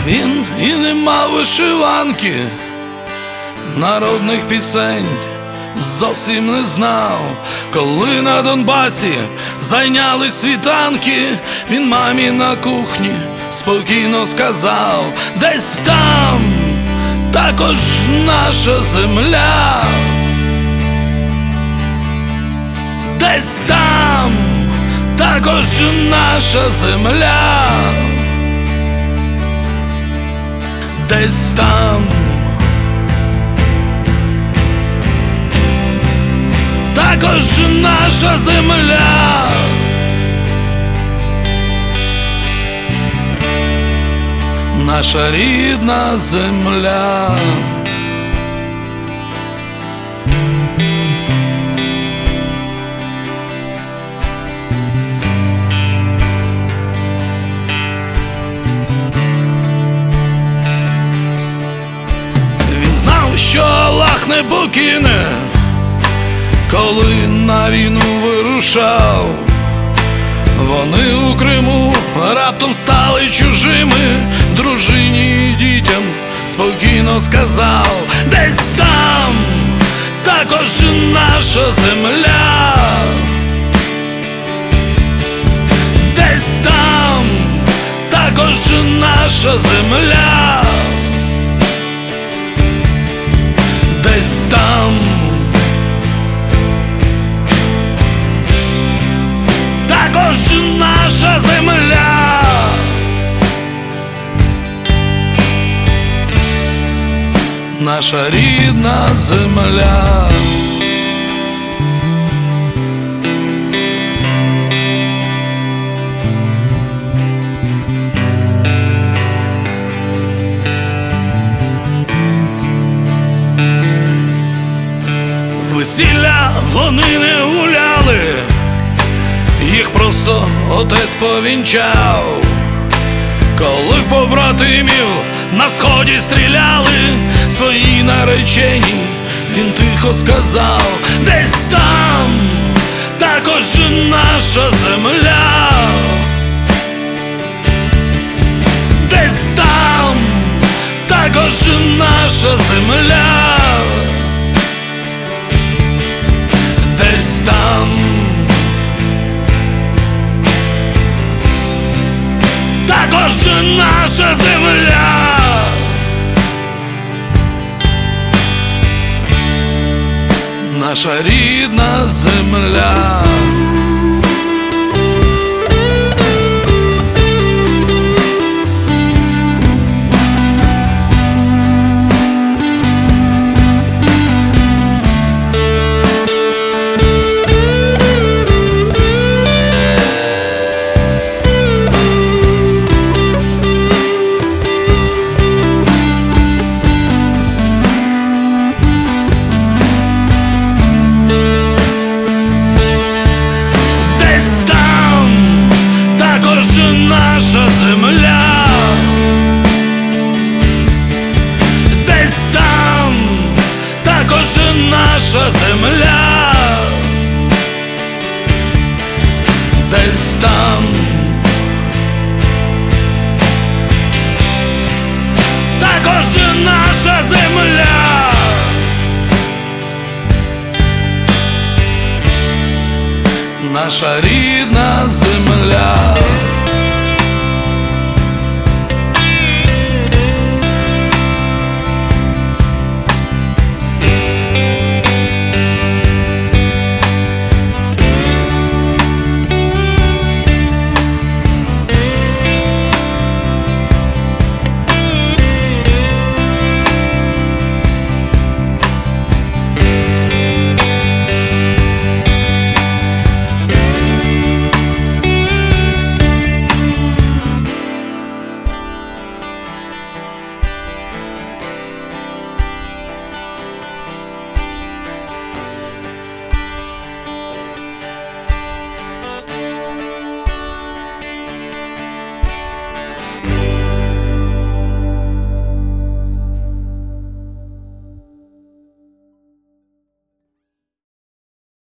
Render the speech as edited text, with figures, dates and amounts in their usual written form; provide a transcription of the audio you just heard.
і нема вишиванки, народних пісень зовсім не знав. Коли на Донбасі зайняли світанки, він мамі на кухні спокійно сказав: десь там також наша земля, десь там також наша земля, десь там також наша земля. Наша рідна земля. Він знав, що Аллах не покине, коли на війну вирушав. Вони у Криму раптом стали чужими, дружині і дітям спокійно сказав: десь там також наша земля, десь там також наша земля, десь там також наша земля. Наша рідна земля. Весілля вони не гуляли, їх просто отець повінчав. Коли побратимів на сході стріляли, своїй нареченій він тихо сказав: десь там також наша земля, десь там також наша земля, десь там також наша земля. Наша рідна земля. Наша земля, десь там також наша земля, десь там також наша земля. Наша рідна земля.